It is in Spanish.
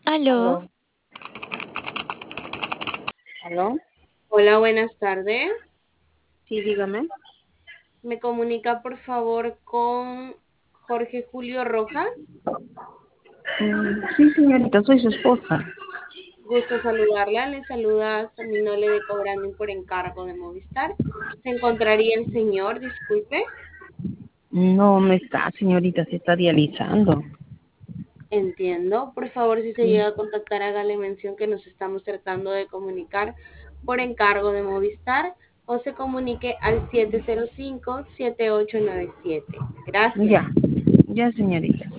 Aló, Aló, aló, Hola, buenas tardes. sí, dígame. ¿Me comunica por favor con Jorge Julio Rojas? Sí, señorita, soy su esposa. Gusto saludarla. Le saluda Saminole de Cobranding por encargo de Movistar. ¿Se encontraría el señor? Disculpe. No está, señorita, se está dializando. Entiendo. Por favor, si se Sí. llega a contactar, hágale mención que nos estamos tratando de comunicar por encargo de Movistar o se comunique al 705-7897. Ya, Gracias. ya, señorita.